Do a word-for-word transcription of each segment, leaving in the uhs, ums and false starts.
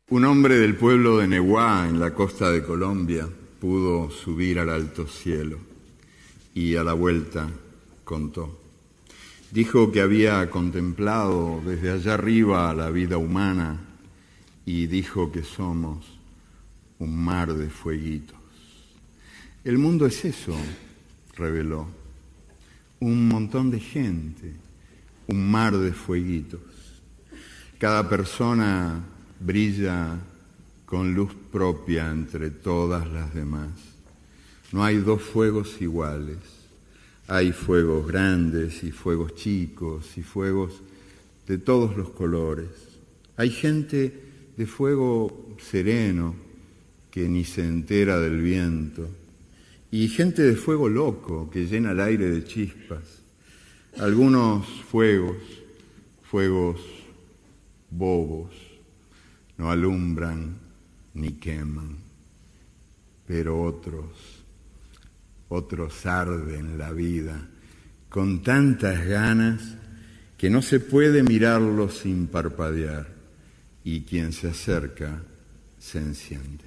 Un hombre del pueblo de Neguá, en la costa de Colombia, pudo subir al alto cielo y a la vuelta contó. Dijo que había contemplado desde allá arriba la vida humana y dijo que somos un mar de fueguitos. El mundo es eso, reveló, un montón de gente, un mar de fueguitos. Cada persona brilla con luz propia entre todas las demás. No hay dos fuegos iguales. Hay fuegos grandes y fuegos chicos y fuegos de todos los colores. Hay gente de fuego sereno que ni se entera del viento y gente de fuego loco que llena el aire de chispas. Algunos fuegos, fuegos bobos, no alumbran ni queman, pero otros, otros arden la vida con tantas ganas que no se puede mirarlos sin parpadear y quien se acerca se enciende.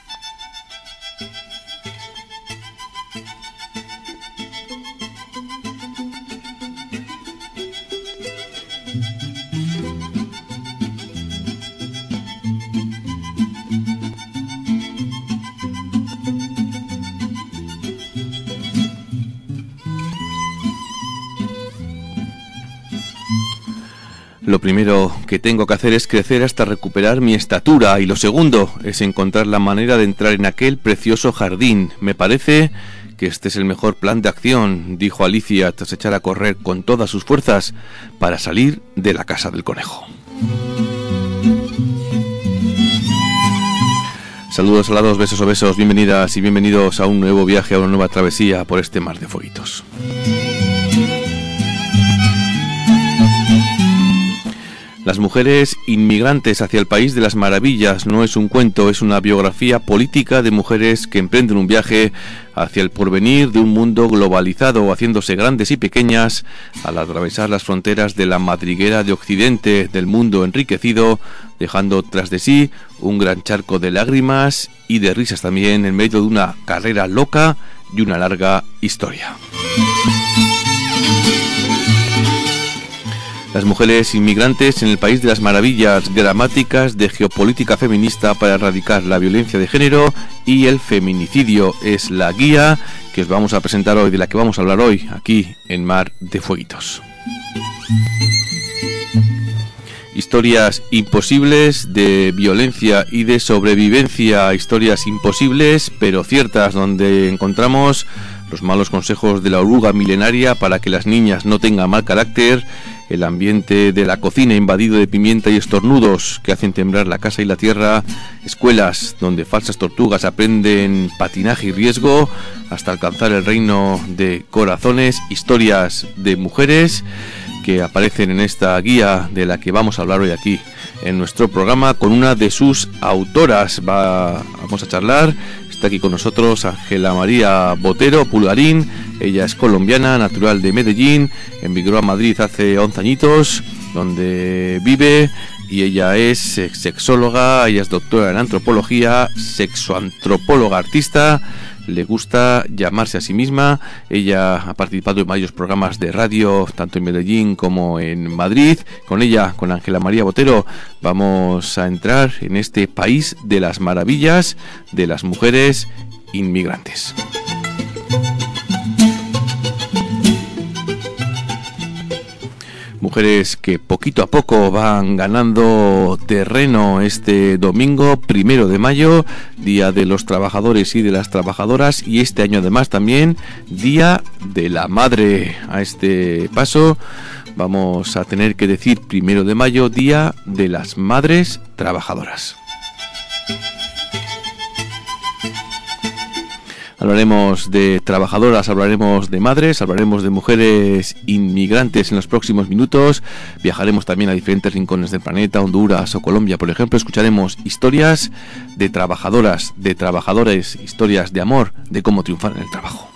Lo primero que tengo que hacer es crecer hasta recuperar mi estatura y lo segundo es encontrar la manera de entrar en aquel precioso jardín. Me parece que este es el mejor plan de acción, dijo Alicia tras echar a correr con todas sus fuerzas para salir de la casa del conejo. Saludos alados, besos o besos, bienvenidas y bienvenidos a un nuevo viaje, a una nueva travesía por este mar de fueguitos. Las mujeres inmigrantes hacia el país de las maravillas no es un cuento, es una biografía política de mujeres que emprenden un viaje hacia el porvenir de un mundo globalizado, haciéndose grandes y pequeñas al atravesar las fronteras de la madriguera de Occidente, del mundo enriquecido, dejando tras de sí un gran charco de lágrimas y de risas también en medio de una carrera loca y una larga historia. Las mujeres inmigrantes en el país de las maravillas, gramáticas de geopolítica feminista para erradicar la violencia de género y el feminicidio es la guía que os vamos a presentar hoy, de la que vamos a hablar hoy aquí en Mar de Fueguitos. Historias imposibles de violencia y de sobrevivencia, historias imposibles pero ciertas, donde encontramos los malos consejos de la oruga milenaria para que las niñas no tengan mal carácter, el ambiente de la cocina invadido de pimienta y estornudos que hacen temblar la casa y la tierra, escuelas donde falsas tortugas aprenden patinaje y riesgo hasta alcanzar el reino de corazones, historias de mujeres que aparecen en esta guía de la que vamos a hablar hoy aquí en nuestro programa con una de sus autoras. Va, vamos a charlar. Está aquí con nosotros Ángela María Botero Pulgarín. Ella es colombiana, natural de Medellín, emigró a Madrid hace once añitos, donde vive, y ella es sexóloga, ella es doctora en antropología, sexoantropóloga artista, le gusta llamarse a sí misma. Ella ha participado en varios programas de radio, tanto en Medellín como en Madrid. Con ella, con Ángela María Botero, vamos a entrar en este país de las maravillas de las mujeres inmigrantes. Mujeres que poquito a poco van ganando terreno este domingo primero de mayo, Día de los Trabajadores y de las Trabajadoras, y este año además también Día de la Madre. A este paso vamos a tener que decir primero de mayo, Día de las Madres Trabajadoras. Hablaremos de trabajadoras, hablaremos de madres, hablaremos de mujeres inmigrantes en los próximos minutos. Viajaremos también a diferentes rincones del planeta, Honduras o Colombia, por ejemplo. Escucharemos historias de trabajadoras, de trabajadores, historias de amor, de cómo triunfar en el trabajo.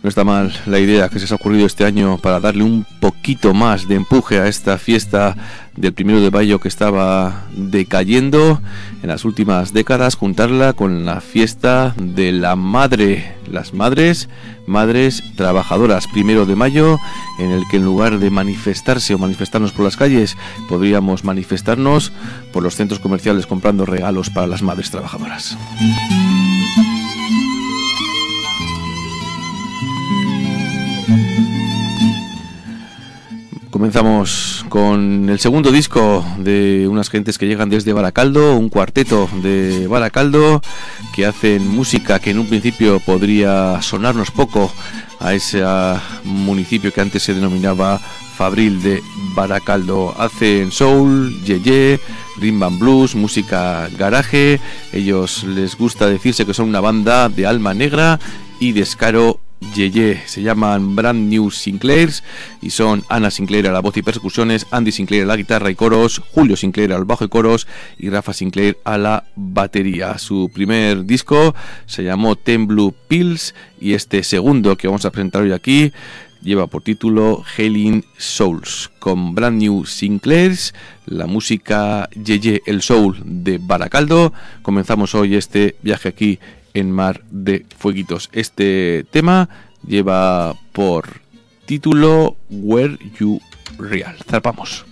está mal la idea que se os ha ocurrido este año para darle un poquito más de empuje a esta fiesta del primero de mayo que estaba decayendo en las últimas décadas, juntarla con la fiesta de la madre, las madres, madres trabajadoras, primero de mayo, en el que en lugar de manifestarse o manifestarnos por las calles, podríamos manifestarnos por los centros comerciales comprando regalos para las madres trabajadoras. Comenzamos con el segundo disco de unas gentes que llegan desde Baracaldo, un cuarteto de Baracaldo que hacen música que en un principio podría sonarnos poco a ese municipio que antes se denominaba Fabril de Baracaldo. Hacen soul, yeye, rhythm and blues, música garaje. Ellos les gusta decirse que son una banda de alma negra y descaro yeye. Se llaman Brand New Sinclairs y son Ana Sinclair a la voz y percusiones, Andy Sinclair a la guitarra y coros, Julio Sinclair al bajo y coros y Rafa Sinclair a la batería. Su primer disco se llamó Ten Blue Pills y este segundo que vamos a presentar hoy aquí lleva por título Hailing Souls. Con Brand New Sinclairs, la música yeye, el soul de Baracaldo, comenzamos hoy este viaje aquí en Mar de Fueguitos. Este tema lleva por título Were You Real. Zarpamos.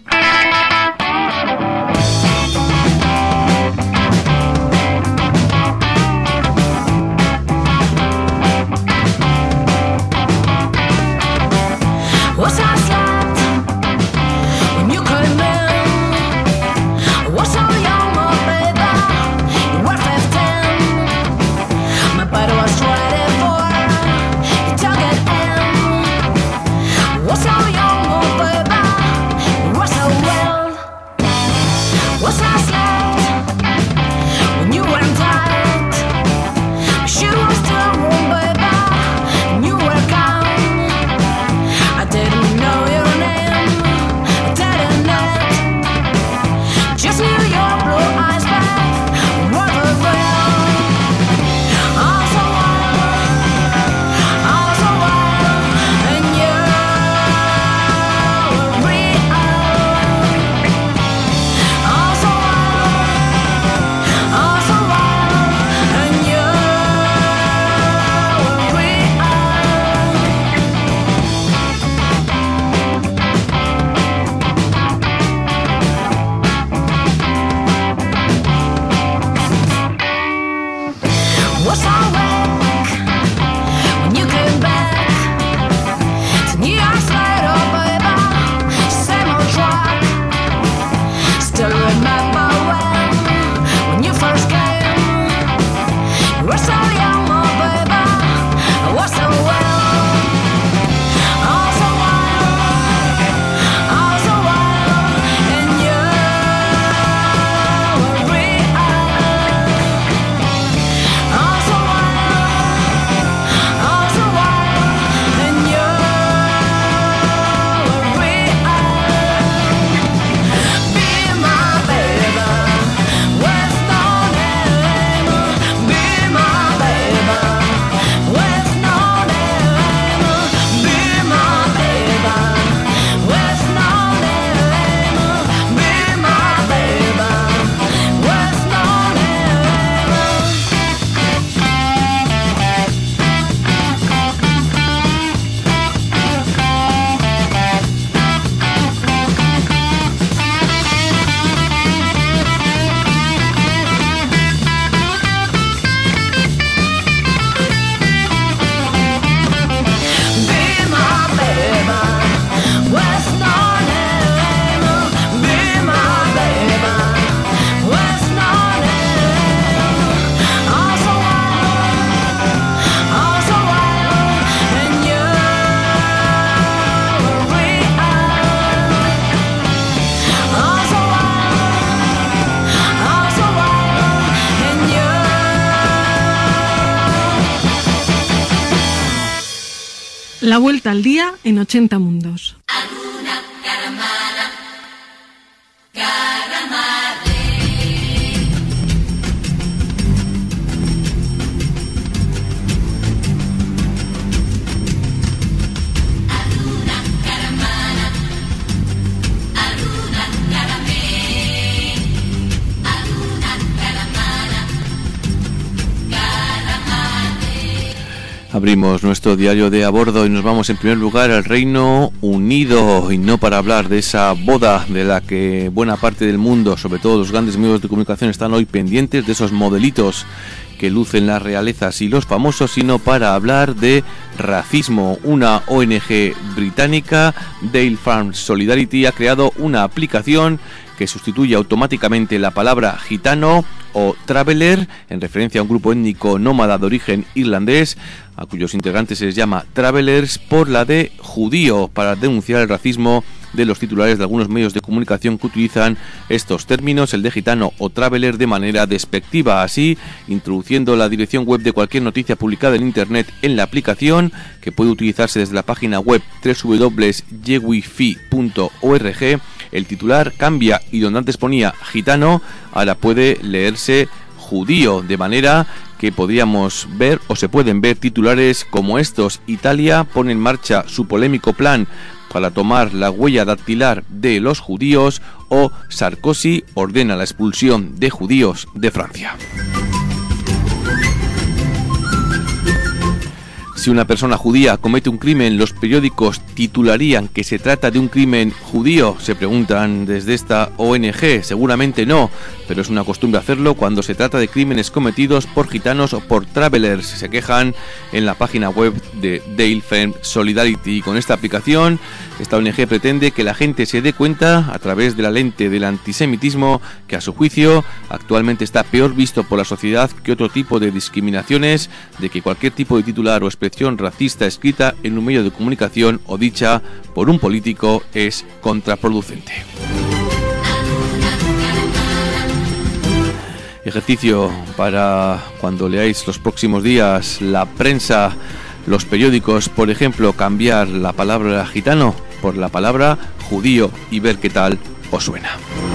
La vuelta al día en ochenta mundos. Alguna caramara, caramare. Abrimos nuestro diario de a bordo y nos vamos en primer lugar al Reino Unido, y no para hablar de esa boda de la que buena parte del mundo, sobre todo los grandes medios de comunicación, están hoy pendientes, de esos modelitos que lucen las realezas y los famosos, sino para hablar de racismo. Una O N G británica, Dale Farm Solidarity, ha creado una aplicación que sustituye automáticamente la palabra gitano o traveler, en referencia a un grupo étnico nómada de origen irlandés, a cuyos integrantes se les llama travelers, por la de judío, para denunciar el racismo de los titulares de algunos medios de comunicación que utilizan estos términos, el de gitano o traveler, de manera despectiva. Así, introduciendo la dirección web de cualquier noticia publicada en internet en la aplicación, que puede utilizarse desde la página web doble u doble u doble u punto yewifi punto org, el titular cambia y donde antes ponía gitano, ahora puede leerse judío, de manera que podríamos ver o se pueden ver titulares como estos: Italia pone en marcha su polémico plan para tomar la huella dactilar de los judíos, o Sarkozy ordena la expulsión de judíos de Francia. Si una persona judía comete un crimen, ¿los periódicos titularían que se trata de un crimen judío?, se preguntan desde esta O N G. Seguramente no, pero es una costumbre hacerlo cuando se trata de crímenes cometidos por gitanos o por travelers, se quejan en la página web de Dale Farm Solidarity. Con esta aplicación, esta O N G pretende que la gente se dé cuenta, a través de la lente del antisemitismo, que a su juicio actualmente está peor visto por la sociedad que otro tipo de discriminaciones, de que cualquier tipo de titular o expresión racista escrita en un medio de comunicación o dicha por un político es contraproducente. Ejercicio para cuando leáis los próximos días la prensa, los periódicos, por ejemplo, cambiar la palabra gitano por la palabra judío y ver qué tal os suena.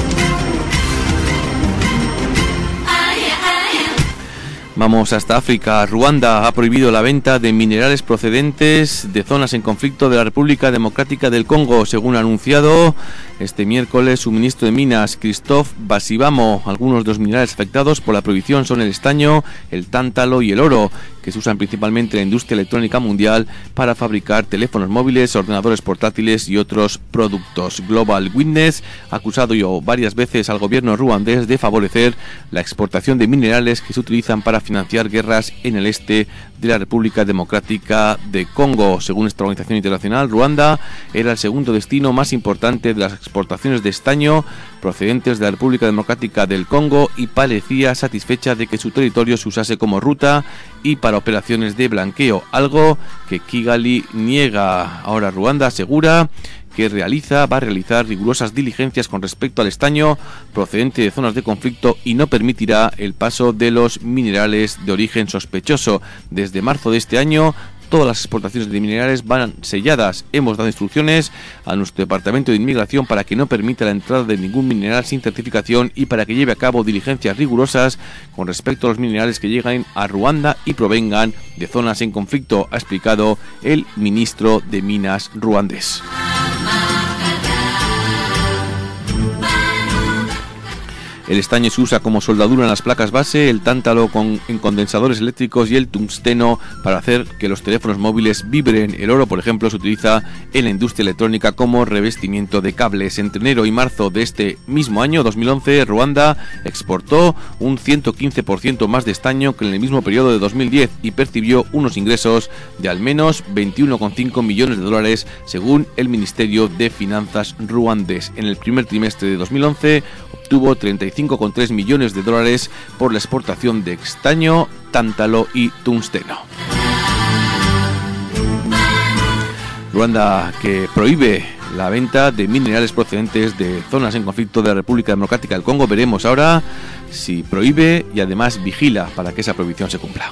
Vamos hasta África. Ruanda ha prohibido la venta de minerales procedentes de zonas en conflicto de la República Democrática del Congo, según ha anunciado este miércoles su ministro de Minas, Christophe Basibamo. Algunos de los minerales afectados por la prohibición son el estaño, el tántalo y el oro, que se usan principalmente en la industria electrónica mundial para fabricar teléfonos móviles, ordenadores portátiles y otros productos. Global Witness ha acusado yo varias veces al gobierno ruandés de favorecer la exportación de minerales que se utilizan para financiar guerras en el este de la República Democrática de Congo. Según esta organización internacional, Ruanda era el segundo destino más importante de las exportaciones de estaño procedentes de la República Democrática del Congo, y parecía satisfecha de que su territorio se usase como ruta y para operaciones de blanqueo, algo que Kigali niega. Ahora Ruanda asegura que realiza, va a realizar rigurosas diligencias con respecto al estaño procedente de zonas de conflicto y no permitirá el paso de los minerales de origen sospechoso. Desde marzo de este año, todas las exportaciones de minerales van selladas. Hemos dado instrucciones a nuestro Departamento de Inmigración para que no permita la entrada de ningún mineral sin certificación y para que lleve a cabo diligencias rigurosas con respecto a los minerales que lleguen a Ruanda y provengan de zonas en conflicto, ha explicado el ministro de Minas ruandés. El estaño se usa como soldadura en las placas base, el tántalo con, en condensadores eléctricos y el tungsteno para hacer que los teléfonos móviles vibren. El oro, por ejemplo, se utiliza en la industria electrónica como revestimiento de cables. Entre enero y marzo de este mismo año, dos mil once, Ruanda exportó un ciento quince por ciento más de estaño que en el mismo periodo de dos mil diez y percibió unos ingresos de al menos veintiuno coma cinco millones de dólares, según el Ministerio de Finanzas ruandés. En el primer trimestre de dos mil once obtuvo treinta y cinco coma tres millones de dólares por la exportación de estaño, tántalo y tungsteno. Ruanda, que prohíbe la venta de minerales procedentes de zonas en conflicto de la República Democrática del Congo. Veremos ahora si prohíbe y además vigila para que esa prohibición se cumpla.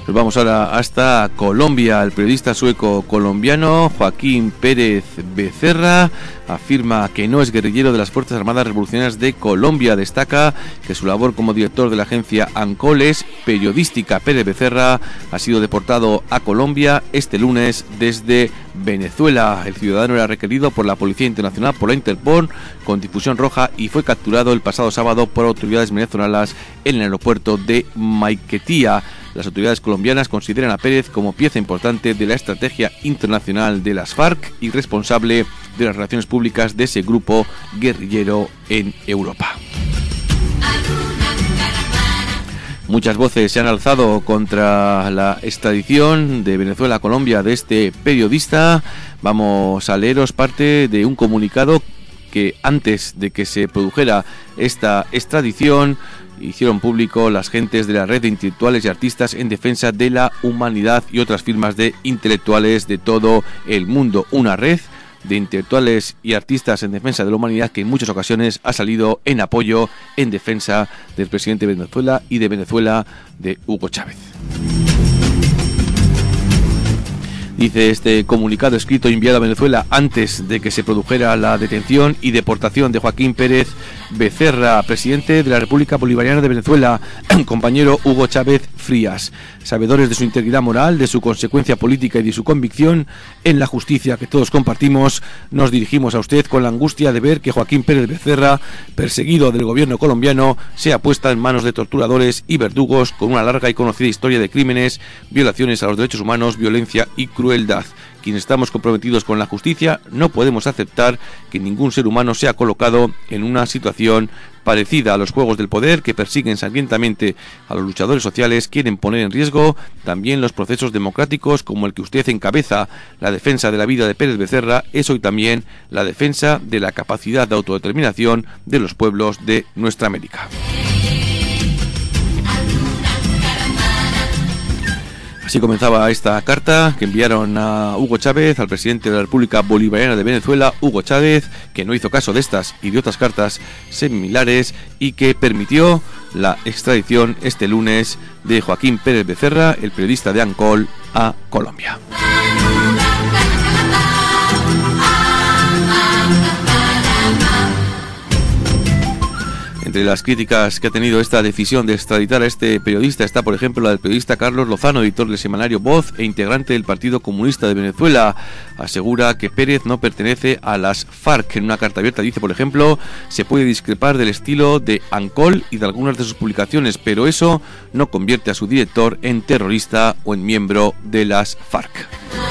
Nos vamos ahora hasta Colombia. El periodista sueco-colombiano Joaquín Pérez Becerra afirma que no es guerrillero de las Fuerzas Armadas Revolucionarias de Colombia. Destaca que su labor como director de la agencia ANCOL es periodística. Pérez Becerra ha sido deportado a Colombia este lunes desde Venezuela. El ciudadano era requerido por la Policía Internacional, por la Interpol, con difusión roja, y fue capturado el pasado sábado por autoridades venezolanas en el aeropuerto de Maiquetía. Las autoridades colombianas consideran a Pérez como pieza importante de la estrategia internacional de las FARC y responsable de las relaciones públicas de ese grupo guerrillero en Europa. Muchas voces se han alzado contra la extradición de Venezuela a Colombia de este periodista. Vamos a leeros parte de un comunicado que antes de que se produjera esta extradición hicieron público las gentes de la red de intelectuales y artistas en defensa de la humanidad y otras firmas de intelectuales de todo el mundo. Una red de intelectuales y artistas en defensa de la humanidad que en muchas ocasiones ha salido en apoyo, en defensa del presidente de Venezuela y de Venezuela, de Hugo Chávez. Dice este comunicado escrito enviado a Venezuela antes de que se produjera la detención y deportación de Joaquín Pérez Becerra, presidente de la República Bolivariana de Venezuela, compañero Hugo Chávez Frías. Sabedores de su integridad moral, de su consecuencia política y de su convicción en la justicia que todos compartimos, nos dirigimos a usted con la angustia de ver que Joaquín Pérez Becerra, perseguido del gobierno colombiano, sea puesta en manos de torturadores y verdugos con una larga y conocida historia de crímenes, violaciones a los derechos humanos, violencia y crueldad. Quienes estamos comprometidos con la justicia no podemos aceptar que ningún ser humano sea colocado en una situación parecida a los juegos del poder que persiguen sangrientamente a los luchadores sociales. Quieren poner en riesgo también los procesos democráticos como el que usted encabeza. La defensa de la vida de Pérez Becerra es hoy también la defensa de la capacidad de autodeterminación de los pueblos de nuestra América. Así comenzaba esta carta que enviaron a Hugo Chávez, al presidente de la República Bolivariana de Venezuela, Hugo Chávez, que no hizo caso de estas y de otras cartas similares y que permitió la extradición este lunes de Joaquín Pérez Becerra, el periodista de ANCOL, a Colombia. Entre las críticas que ha tenido esta decisión de extraditar a este periodista está, por ejemplo, la del periodista Carlos Lozano, editor del semanario Voz e integrante del Partido Comunista de Venezuela. Asegura que Pérez no pertenece a las FARC. En una carta abierta dice, por ejemplo, se puede discrepar del estilo de ANCOL y de algunas de sus publicaciones, pero eso no convierte a su director en terrorista o en miembro de las FARC.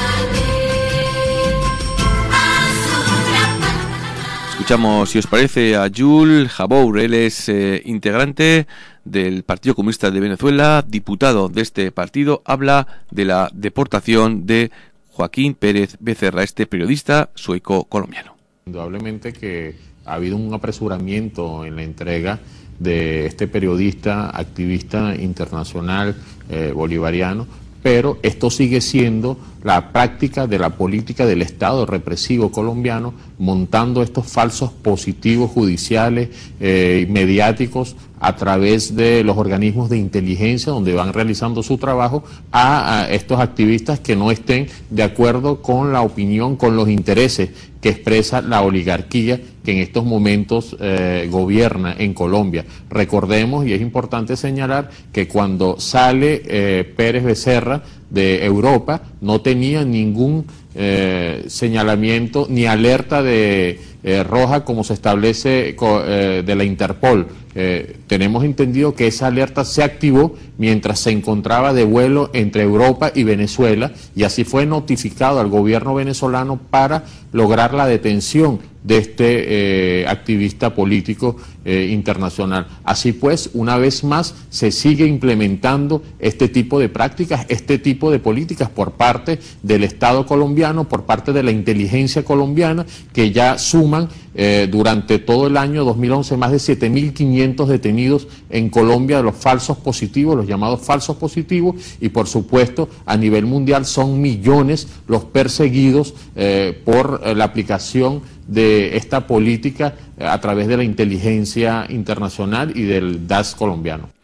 Escuchamos, si os parece, a Jules Jabour. Él es eh, integrante del Partido Comunista de Venezuela, diputado de este partido. Habla de la deportación de Joaquín Pérez Becerra, este periodista sueco-colombiano. Indudablemente que ha habido un apresuramiento en la entrega de este periodista, activista internacional eh, bolivariano, pero esto sigue siendo la práctica de la política del Estado represivo colombiano, montando estos falsos positivos judiciales eh, mediáticos a través de los organismos de inteligencia donde van realizando su trabajo a, a estos activistas que no estén de acuerdo con la opinión, con los intereses que expresa la oligarquía que en estos momentos eh, gobierna en Colombia. Recordemos, y es importante señalar, que cuando sale eh, Pérez Becerra de Europa no tenía ningún eh, señalamiento ni alerta de eh, roja como se establece eh, de la Interpol. Eh, tenemos entendido que esa alerta se activó mientras se encontraba de vuelo entre Europa y Venezuela, y así fue notificado al gobierno venezolano para lograr la detención de este eh, activista político eh, internacional. Así pues, una vez más, se sigue implementando este tipo de prácticas, este tipo de políticas por parte del Estado colombiano, por parte de la inteligencia colombiana, que ya suman eh, durante todo el año dos mil once más de siete mil quinientos detenidos en Colombia de los falsos positivos, los llamados falsos positivos, y por supuesto a nivel mundial son millones los perseguidos eh, por eh, la aplicación de esta política a través de la inteligencia internacional y del D A S colombiano.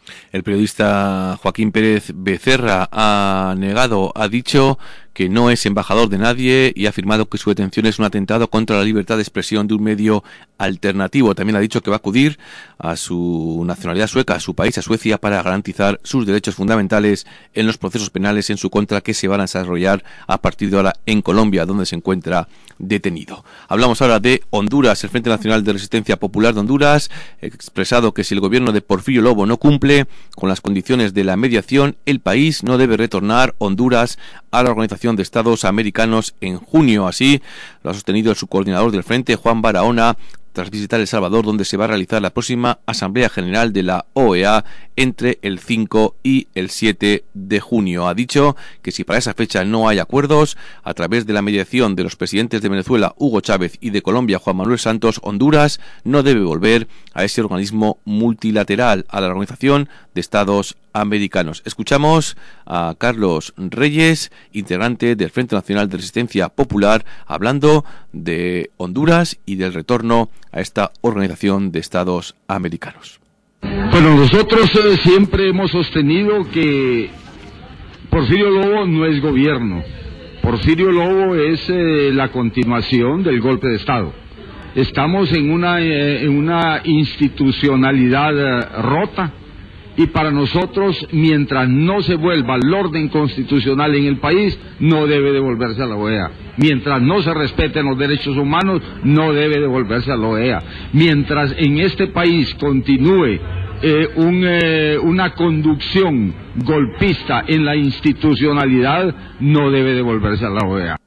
El periodista Joaquín Pérez Becerra ha negado, ha dicho que no es embajador de nadie y ha afirmado que su detención es un atentado contra la libertad de expresión de un medio alternativo. También ha dicho que va a acudir a su nacionalidad sueca, a su país, a Suecia, para garantizar sus derechos fundamentales en los procesos penales en su contra que se van a desarrollar a partir de ahora en Colombia, donde se encuentra detenido. Hablamos ahora de Honduras. El Frente Nacional de Resistencia Popular de Honduras ha expresado que si el gobierno de Porfirio Lobo no cumple con las condiciones de la mediación, el país no debe retornar Honduras a la Organización de Estados Americanos en junio. Así lo ha sostenido el subcoordinador del Frente, Juan Barahona, tras visitar El Salvador, donde se va a realizar la próxima Asamblea General de la O E A entre el cinco y el siete de junio. Ha dicho que si para esa fecha no hay acuerdos, a través de la mediación de los presidentes de Venezuela, Hugo Chávez, y de Colombia, Juan Manuel Santos, Honduras no debe volver a ese organismo multilateral, a la Organización de Estados Americanos. Escuchamos a Carlos Reyes, integrante del Frente Nacional de Resistencia Popular, hablando de Honduras y del retorno a esta Organización de Estados Americanos. Bueno, nosotros eh, siempre hemos sostenido que Porfirio Lobo no es gobierno. Porfirio Lobo es eh, la continuación del golpe de Estado. Estamos en una, eh, en una institucionalidad eh, rota. Y para nosotros, mientras no se vuelva el orden constitucional en el país, no debe devolverse a la O E A. Mientras no se respeten los derechos humanos, no debe devolverse a la O E A. Mientras en este país continúe eh, un, eh, una conducción golpista en la institucionalidad, no debe devolverse a la O E A.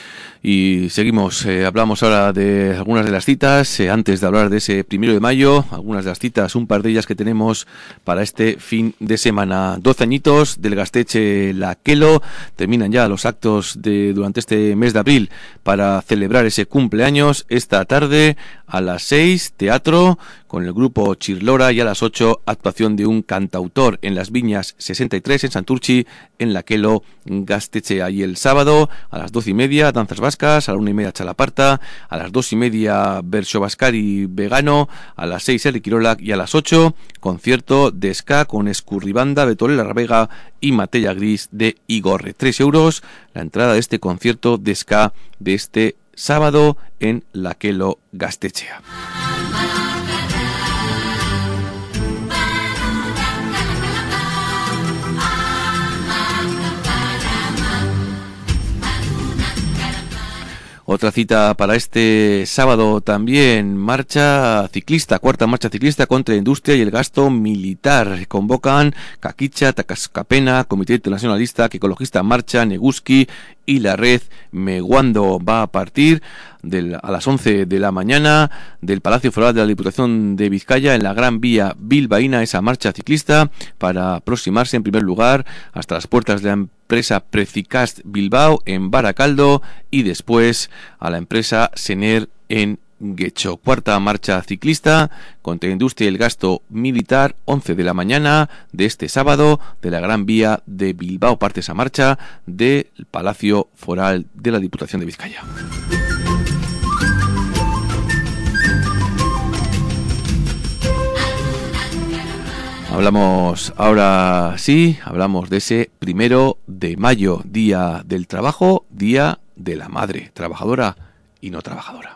Y seguimos, eh, hablamos ahora de algunas de las citas, eh, antes de hablar de ese primero de mayo, algunas de las citas, un par de ellas que tenemos para este fin de semana. Doce añitos del Gaztetxe Lakelo, terminan ya los actos de durante este mes de abril para celebrar ese cumpleaños. Esta tarde a las seis, teatro con el grupo Chirlora, y a las ocho, actuación de un cantautor en las Viñas sesenta y tres en Santurchi, en Lakelo Gaztetxea. Y el sábado a las doce y media, danzas vascas, a la una y media Chalaparta, a las dos y media Berxo Baskari Vegano, a las seis Eric Kirolak, y a las ocho concierto de ska con Escurribanda, Betolela Rabega y Matella Gris de Igorre. Tres euros la entrada de este concierto de ska de este sábado en Lakelo Gaztetxea. Otra cita para este sábado también, marcha ciclista, cuarta marcha ciclista contra la industria y el gasto militar. Convocan Caquicha, Tacascapena, Comité Internacionalista, Ecologista Marcha, Neguski y la red Meguando. Va a partir del, a las once de la mañana del Palacio Foral de la Diputación de Vizcaya, en la Gran Vía bilbaína, esa marcha ciclista, para aproximarse en primer lugar hasta las puertas de la empresa Precicast Bilbao en Baracaldo y después a la empresa Sener en Guecho. Cuarta marcha ciclista contra la industria y el gasto militar, once de la mañana de este sábado, de la Gran Vía de Bilbao. Parte esa marcha del Palacio Foral de la Diputación de Vizcaya. Hablamos ahora sí, hablamos de ese primero de mayo, Día del Trabajo, Día de la Madre, trabajadora y no trabajadora.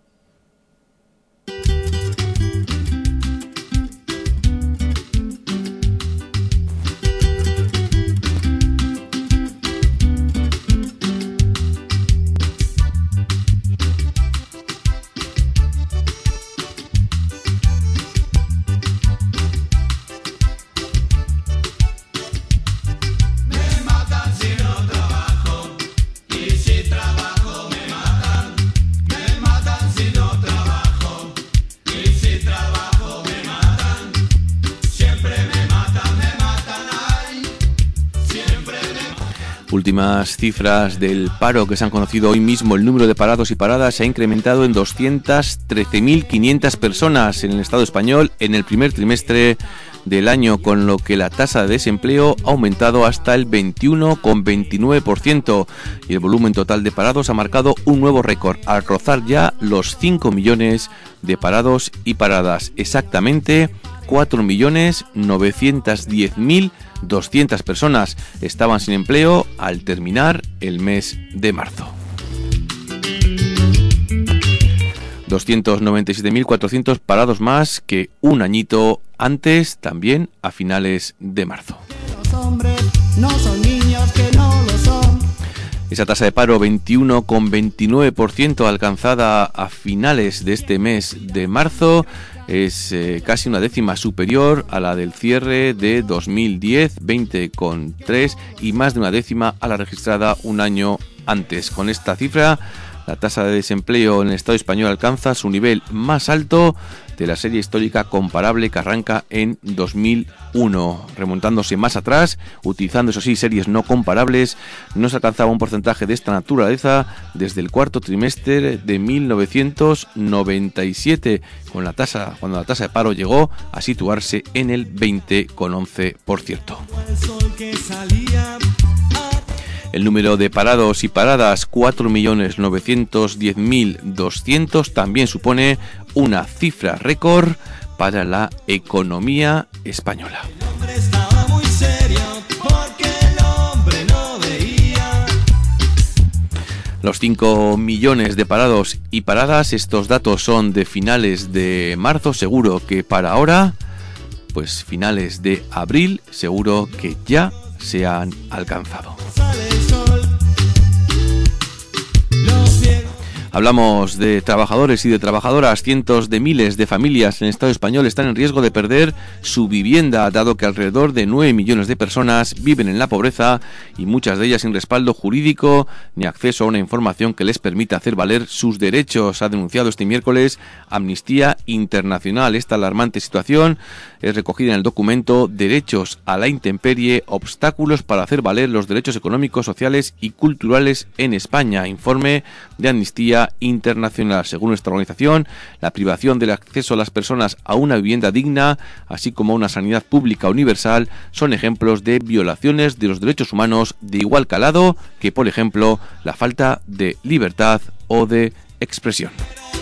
Últimas cifras del paro que se han conocido hoy mismo. El número de parados y paradas se ha incrementado en doscientas trece mil quinientas personas en el Estado español en el primer trimestre del año, con lo que la tasa de desempleo ha aumentado hasta el veintiuno coma veintinueve por ciento y el volumen total de parados ha marcado un nuevo récord al rozar ya los cinco millones de parados y paradas. Exactamente cuatro millones novecientos diez mil doscientas personas estaban sin empleo al terminar el mes de marzo. doscientos noventa y siete mil cuatrocientos parados más que un añito antes, también a finales de marzo. Los hombres no son niños que no lo son. Esa tasa de paro veintiuno coma veintinueve por ciento alcanzada a finales de este mes de marzo es eh, casi una décima superior a la del cierre de dos mil diez, veinte coma tres, y más de una décima a la registrada un año antes. Con esta cifra, la tasa de desempleo en el Estado español alcanza su nivel más alto de la serie histórica comparable que arranca en dos mil uno. Remontándose más atrás, utilizando eso sí series no comparables, no se alcanzaba un porcentaje de esta naturaleza desde el cuarto trimestre de mil novecientos noventa y siete, con la tasa, cuando la tasa de paro llegó a situarse en el veinte coma once por ciento. El número de parados y paradas, cuatro millones novecientos diez mil doscientos, también supone una cifra récord para la economía española. Los cinco millones de parados y paradas, estos datos son de finales de marzo, seguro que para ahora, pues finales de abril, seguro que ya se han alcanzado. Hablamos de trabajadores y de trabajadoras. Cientos de miles de familias en el Estado español están en riesgo de perder su vivienda, dado que alrededor de nueve millones de personas viven en la pobreza y muchas de ellas sin respaldo jurídico ni acceso a una información que les permita hacer valer sus derechos. Ha denunciado este miércoles Amnistía Internacional. Esta alarmante situación es recogida en el documento Derechos a la intemperie, obstáculos para hacer valer los derechos económicos, sociales y culturales en España. Informe de Amnistía Internacional. Según esta organización, la privación del acceso a las personas a una vivienda digna, así como a una sanidad pública universal, son ejemplos de violaciones de los derechos humanos de igual calado que, por ejemplo, la falta de libertad o de expresión.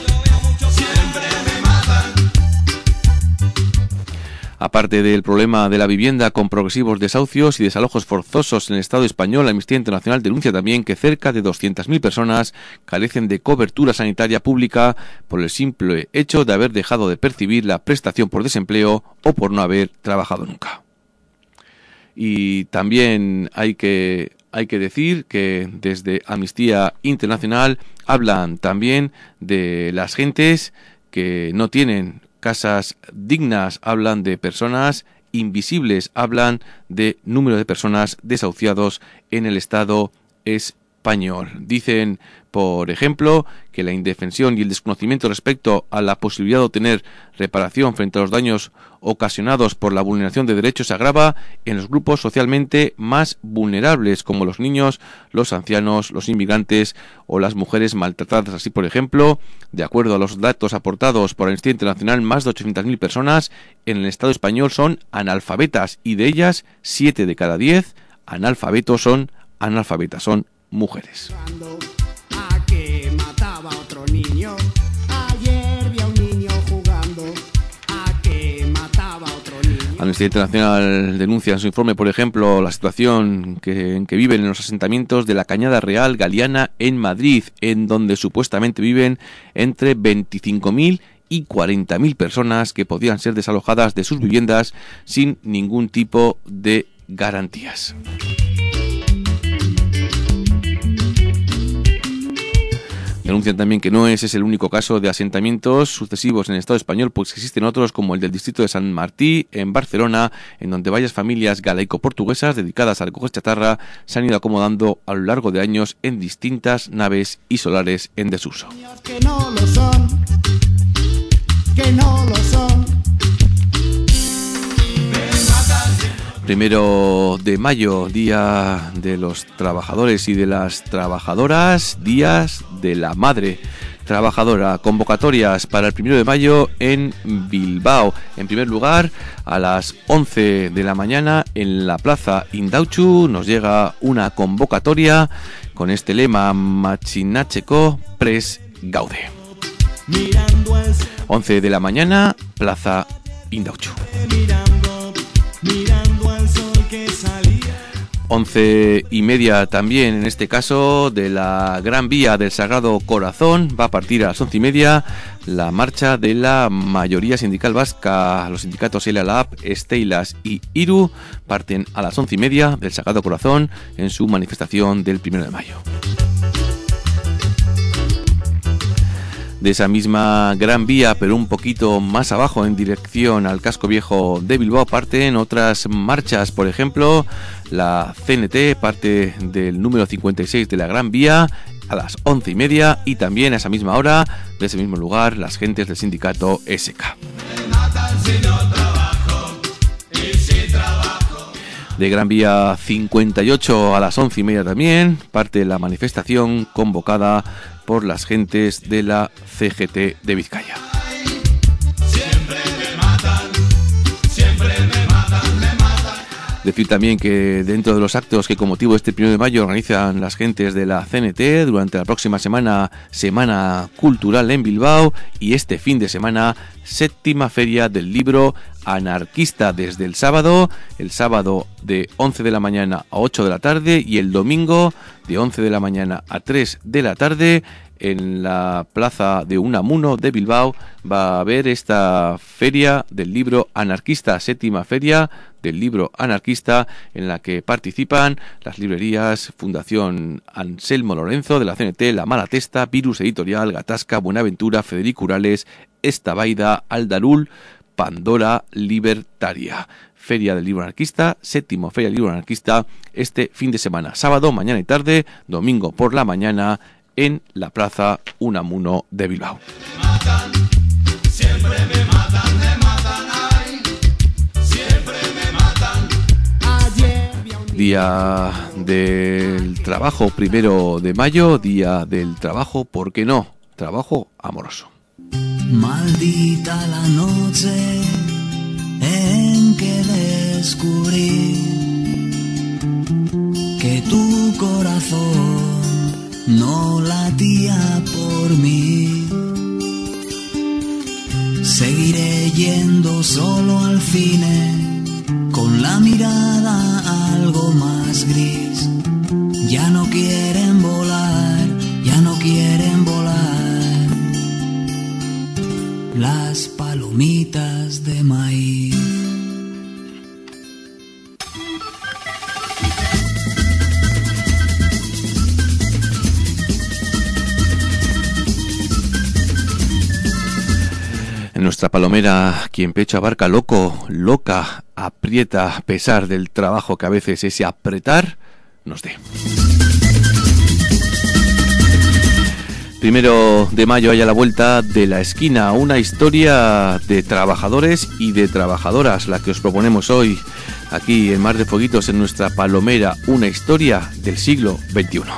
Aparte del problema de la vivienda con progresivos desahucios y desalojos forzosos en el Estado español, Amnistía Internacional denuncia también que cerca de doscientas mil personas carecen de cobertura sanitaria pública por el simple hecho de haber dejado de percibir la prestación por desempleo o por no haber trabajado nunca. Y también hay que, hay que decir que desde Amnistía Internacional hablan también de las gentes que no tienen casas dignas, hablan de personas invisibles, hablan de número de personas desahuciados en el Estado español. Dicen, por ejemplo, que la indefensión y el desconocimiento respecto a la posibilidad de obtener reparación frente a los daños ocasionados por la vulneración de derechos se agrava en los grupos socialmente más vulnerables, como los niños, los ancianos, los inmigrantes o las mujeres maltratadas. Así, por ejemplo, de acuerdo a los datos aportados por Amnistía Internacional, más de ochocientas mil personas en el Estado español son analfabetas y de ellas siete de cada diez analfabetos son analfabetas, son mujeres. A que mataba a otro niño. Ayer vi a un niño jugando. A que mataba a otro niño. Amnistía Internacional denuncia en su informe, por ejemplo, la situación que, en que viven en los asentamientos de la Cañada Real Galiana en Madrid, en donde supuestamente viven entre veinticinco mil y cuarenta mil personas que podían ser desalojadas de sus viviendas sin ningún tipo de garantías. Denuncian también que no ese es el único caso de asentamientos sucesivos en el Estado español, pues existen otros como el del distrito de San Martí, en Barcelona, en donde varias familias galaico-portuguesas dedicadas a recoger chatarra se han ido acomodando a lo largo de años en distintas naves y solares en desuso. Que no lo son. Que no lo son. Primero de mayo, Día de los Trabajadores y de las Trabajadoras, Días de la Madre Trabajadora. Convocatorias para el primero de mayo en Bilbao. En primer lugar, a las once de la mañana en la Plaza Indautxu nos llega una convocatoria con este lema: Matxinatzeko Prest Gaude. once de la mañana, Plaza Indautxu. Mirando, mirando al sol que salía. Once y media también, en este caso, de la Gran Vía del Sagrado Corazón. Va a partir a las once y media la marcha de la mayoría sindical vasca. Los sindicatos L A L A B, Steilas y Iru parten a las once y media del Sagrado Corazón en su manifestación del primero de mayo. De esa misma Gran Vía, pero un poquito más abajo, en dirección al casco viejo de Bilbao, parten otras marchas. Por ejemplo, la C N T parte del número cincuenta y seis de la Gran Vía a las once y media, y también a esa misma hora, de ese mismo lugar, las gentes del sindicato S K. De Gran Vía cincuenta y ocho a las once y media también parte la manifestación convocada por las gentes de la C G T de Vizcaya. Decir también que dentro de los actos que con motivo de este primero de mayo organizan las gentes de la C N T, durante la próxima semana, Semana Cultural en Bilbao, y este fin de semana, séptima Feria del Libro Anarquista, desde el sábado, el sábado de once de la mañana a ocho de la tarde, y el domingo de once de la mañana a tres de la tarde, en la plaza de Unamuno de Bilbao va a haber esta Feria del Libro Anarquista, séptima Feria del Libro Anarquista, en la que participan las librerías Fundación Anselmo Lorenzo de la C N T, La Malatesta, Virus Editorial, Gatasca, Buenaventura, Federico Urales, Estabaida, Aldarul, Pandora Libertaria. Feria del Libro Anarquista, séptimo Feria del Libro Anarquista, este fin de semana, sábado, mañana y tarde, domingo por la mañana, en la plaza Unamuno de Bilbao. Siempre me matan, me matan, ay, siempre me matan. Ayer vi a un Día del trabajo, primero de mayo, día del trabajo, ¿por qué no? Trabajo amoroso. Maldita la noche en que descubrí que tu corazón no latía por mí. Seguiré yendo solo al cine, con la mirada algo más gris. Ya no quieren volar, ya no quieren volar las palomitas de maíz. En nuestra palomera, quien pecho abarca loco, loca, aprieta, a pesar del trabajo que a veces ese apretar nos dé. Primero de mayo hay a la vuelta de la esquina, una historia de trabajadores y de trabajadoras, la que os proponemos hoy, aquí en Mar de Fueguitos, en nuestra palomera, una historia del siglo veintiuno.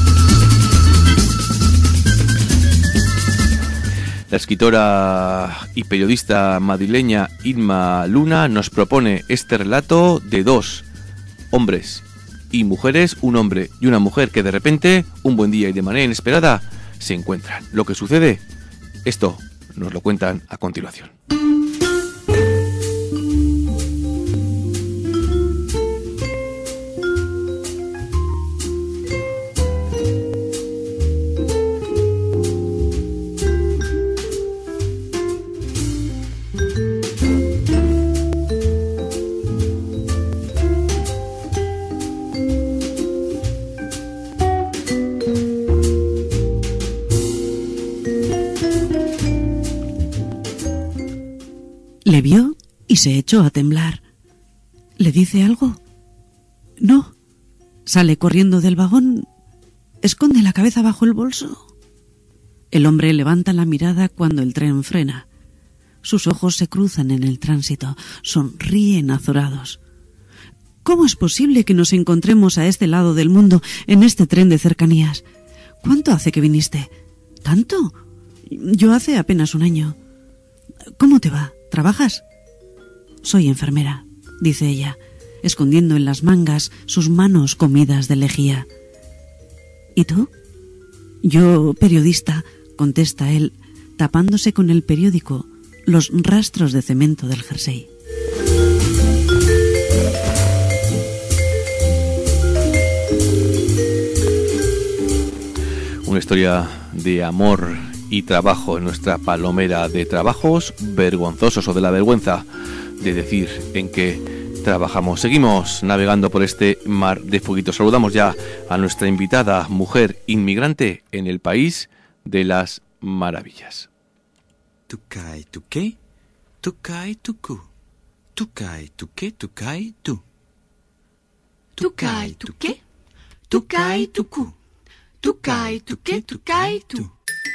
La escritora y periodista madrileña Inma Luna nos propone este relato de dos hombres y mujeres, un hombre y una mujer que de repente, un buen día y de manera inesperada, se encuentran. Lo que sucede, esto nos lo cuentan a continuación. Le vio y se echó a temblar. ¿Le dice algo? No. Sale corriendo del vagón. Esconde la cabeza bajo el bolso. El hombre levanta la mirada cuando el tren frena. Sus ojos se cruzan en el tránsito. Sonríen azorados. ¿Cómo es posible que nos encontremos a este lado del mundo en este tren de cercanías? ¿Cuánto hace que viniste? ¿Tanto? Yo hace apenas un año. ¿Cómo te va? ¿Trabajas? Soy enfermera, dice ella, escondiendo en las mangas sus manos comidas de lejía. ¿Y tú? Yo, periodista, contesta él, tapándose con el periódico los rastros de cemento del jersey. Una historia de amor y trabajo en nuestra palomera de trabajos vergonzosos o de la vergüenza de decir en qué trabajamos. Seguimos navegando por este mar de fueguitos. Saludamos ya a nuestra invitada, mujer inmigrante en el país de las maravillas. Tukai, tuke, tukai, tuku. Tukai, tuke, tukai, tu. Tukai, tuke, tukai, tuku. Tukai, tuke, tukai, tu.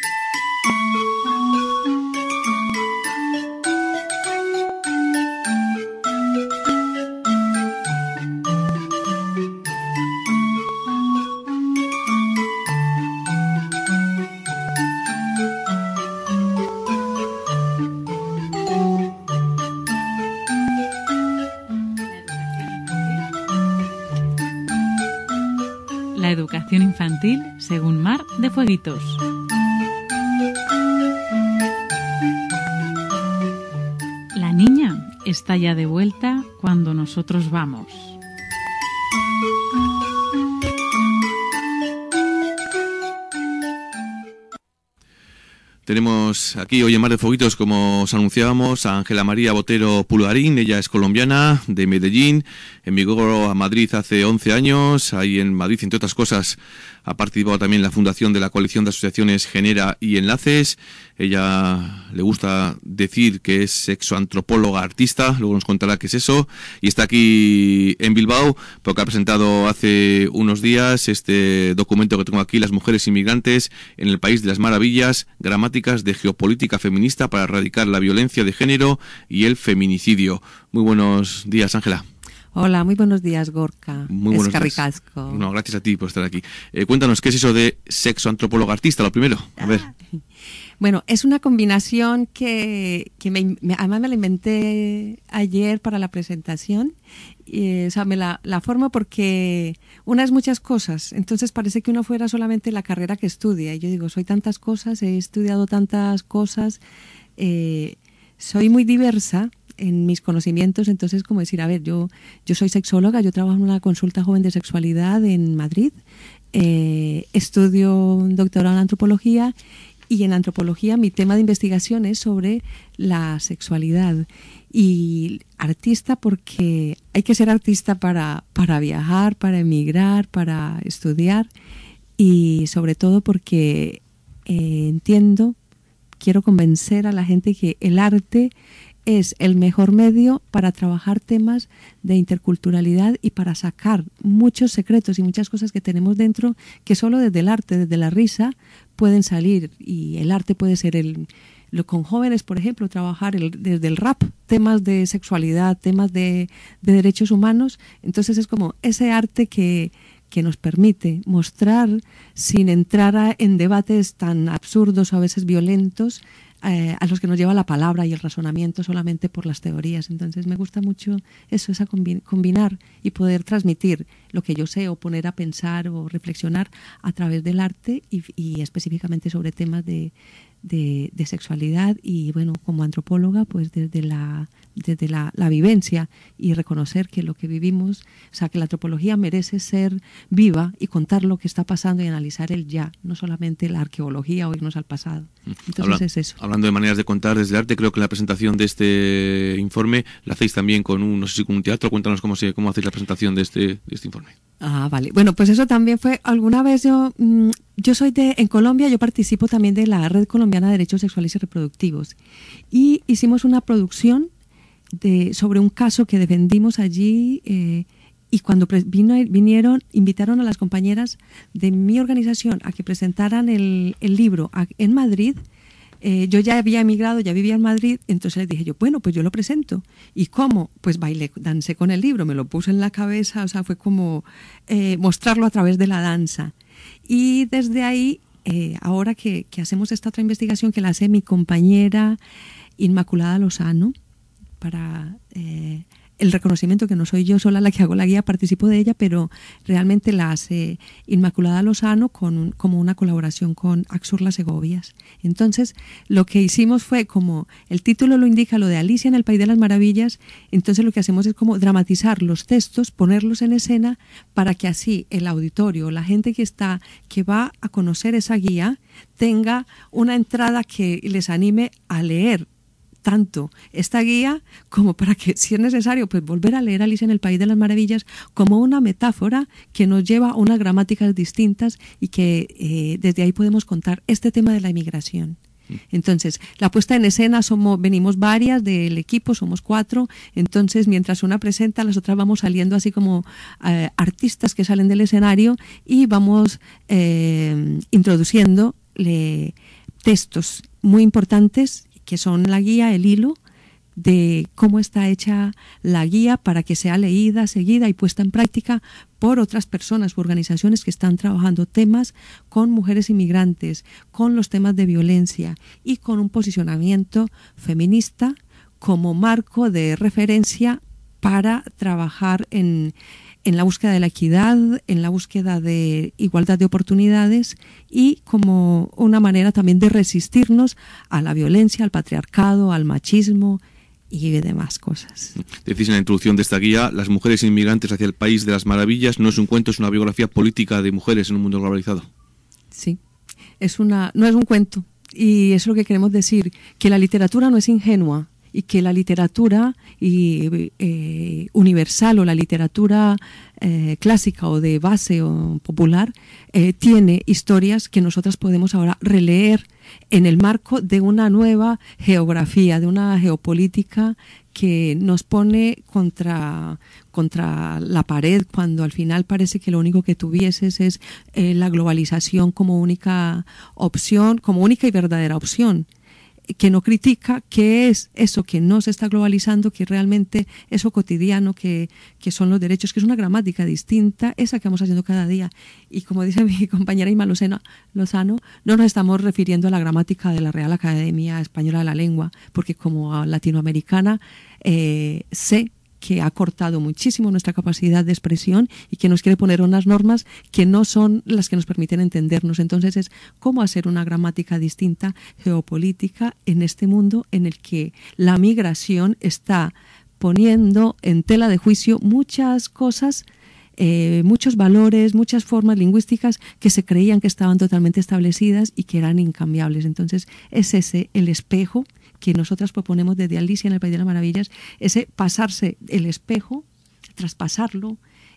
La educación infantil según Mar de Fueguitos. La niña está ya de vuelta cuando nosotros vamos. Tenemos aquí hoy en Mar de Fueguitos, como os anunciábamos, a Ángela María Botero Pulgarín. Ella es colombiana, de Medellín, emigró a Madrid hace once años. Ahí en Madrid, entre otras cosas, ha participado también en la fundación de la coalición de asociaciones Genera y Enlaces. Ella le gusta decir que es sexoantropóloga artista, luego nos contará qué es eso. Y está aquí en Bilbao porque ha presentado hace unos días este documento que tengo aquí, Las mujeres inmigrantes en el país de las maravillas, gramáticas de geopolítica feminista para erradicar la violencia de género y el feminicidio. Muy buenos días, Ángela. Hola, muy buenos días, Gorka. Muy buenos Escarricasco. días. No, gracias a ti por estar aquí. Eh, cuéntanos, ¿qué es eso de sexoantropóloga artista? Lo primero, a ver. Bueno, es una combinación que, que me, me, además me la inventé ayer para la presentación. Y, o sea, me la, la formo porque una es muchas cosas. Entonces parece que uno fuera solamente la carrera que estudia. Y yo digo, soy tantas cosas, he estudiado tantas cosas, eh, soy muy diversa en mis conocimientos. Entonces, como decir, a ver, yo, yo soy sexóloga, yo trabajo en una consulta joven de sexualidad en Madrid, eh, estudio un doctorado en antropología. Y en antropología mi tema de investigación es sobre la sexualidad. Y artista porque hay que ser artista para, para viajar, para emigrar, para estudiar. Y sobre todo porque eh, entiendo, quiero convencer a la gente que el arte es el mejor medio para trabajar temas de interculturalidad y para sacar muchos secretos y muchas cosas que tenemos dentro que solo desde el arte, desde la risa, pueden salir. Y el arte puede ser el, lo con jóvenes, por ejemplo, trabajar el, desde el rap, temas de sexualidad, temas de, de derechos humanos. Entonces es como ese arte que, que nos permite mostrar, sin entrar a, en debates tan absurdos o a veces violentos, Eh, a los que nos lleva la palabra y el razonamiento solamente por las teorías. Entonces me gusta mucho eso, esa combi- combinar y poder transmitir lo que yo sé o poner a pensar o reflexionar a través del arte y, y específicamente sobre temas de, de, de sexualidad. Y bueno, como antropóloga, pues desde la desde la, la vivencia y reconocer que lo que vivimos, o sea, que la antropología merece ser viva y contar lo que está pasando y analizar el ya, no solamente la arqueología o irnos al pasado. Entonces Habla, es eso. Hablando de maneras de contar desde el arte, creo que la presentación de este informe la hacéis también con un, no sé si con un teatro. Cuéntanos cómo, se, cómo hacéis la presentación de este, de este informe. Ah, vale. Bueno, pues eso también fue, alguna vez yo, mmm, yo soy de, en Colombia, yo participo también de la Red Colombiana de Derechos Sexuales y Reproductivos. Y hicimos una producción de, sobre un caso que defendimos allí, eh, y cuando vino, vinieron, invitaron a las compañeras de mi organización a que presentaran el, el libro a, en Madrid. Eh, yo ya había emigrado, ya vivía en Madrid, entonces les dije yo, bueno, pues yo lo presento. ¿Y cómo? Pues bailé, dancé con el libro, me lo puse en la cabeza, o sea, fue como eh, mostrarlo a través de la danza. Y desde ahí, eh, ahora que, que hacemos esta otra investigación que la hace mi compañera Inmaculada Lozano, para, eh, el reconocimiento que no soy yo sola la que hago la guía, participo de ella, pero realmente la hace Inmaculada Lozano con, como una colaboración con Axurla Segovias. Entonces, lo que hicimos fue, como el título lo indica, lo de Alicia en el País de las Maravillas, entonces lo que hacemos es como dramatizar los textos, ponerlos en escena, para que así el auditorio, la gente que está, que va a conocer esa guía, tenga una entrada que les anime a leer tanto esta guía como para que, si es necesario, pues volver a leer Alicia en el País de las Maravillas como una metáfora que nos lleva a unas gramáticas distintas y que eh, desde ahí podemos contar este tema de la inmigración. Entonces, la puesta en escena, somos, venimos varias del equipo, somos cuatro, entonces mientras una presenta, las otras vamos saliendo así como eh, artistas que salen del escenario y vamos eh, introduciendo le, textos muy importantes que son la guía, el hilo de cómo está hecha la guía para que sea leída, seguida y puesta en práctica por otras personas u organizaciones que están trabajando temas con mujeres inmigrantes, con los temas de violencia y con un posicionamiento feminista como marco de referencia para trabajar en, en la búsqueda de la equidad, en la búsqueda de igualdad de oportunidades y como una manera también de resistirnos a la violencia, al patriarcado, al machismo y demás cosas. Decís en la introducción de esta guía, las mujeres inmigrantes hacia el País de las Maravillas no es un cuento, es una biografía política de mujeres en un mundo globalizado. Sí, es una, no es un cuento y es lo que queremos decir, que la literatura no es ingenua y que la literatura y, eh, universal o la literatura eh, clásica o de base o popular eh, tiene historias que nosotras podemos ahora releer en el marco de una nueva geografía, de una geopolítica que nos pone contra, contra la pared cuando al final parece que lo único que tuvieses es eh, la globalización como única opción, como única y verdadera opción, que no critica qué es eso que no se está globalizando, que realmente eso cotidiano, que, que son los derechos, que es una gramática distinta, esa que vamos haciendo cada día. Y como dice mi compañera Ima Lozano, Lozano, no nos estamos refiriendo a la gramática de la Real Academia Española de la Lengua, porque como latinoamericana eh, sé que ha cortado muchísimo nuestra capacidad de expresión y que nos quiere poner unas normas que no son las que nos permiten entendernos. Entonces es cómo hacer una gramática distinta, geopolítica, en este mundo en el que la migración está poniendo en tela de juicio muchas cosas, eh, muchos valores, muchas formas lingüísticas que se creían que estaban totalmente establecidas y que eran incambiables. Entonces es ese el espejo que nosotras proponemos desde Alicia en el País de las Maravillas, ese pasarse el espejo, traspasarlo,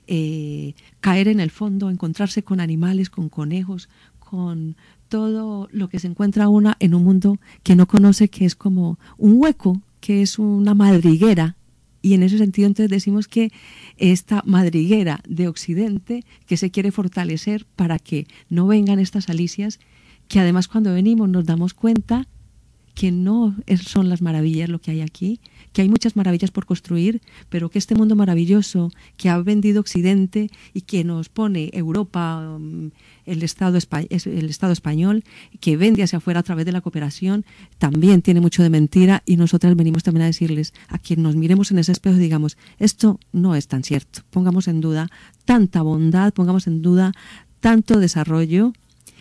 eh, caer en el fondo, encontrarse con animales, con conejos, con todo lo que se encuentra una en un mundo que no conoce, que es como un hueco, que es una madriguera. Y en ese sentido entonces decimos que esta madriguera de Occidente que se quiere fortalecer para que no vengan estas Alicias, que además cuando venimos nos damos cuenta que no son las maravillas lo que hay aquí, que hay muchas maravillas por construir, pero que este mundo maravilloso que ha vendido Occidente y que nos pone Europa, el Estado, el Estado español, que vende hacia afuera a través de la cooperación, también tiene mucho de mentira y nosotras venimos también a decirles, a quien nos miremos en ese espejo y digamos, esto no es tan cierto, pongamos en duda tanta bondad, pongamos en duda tanto desarrollo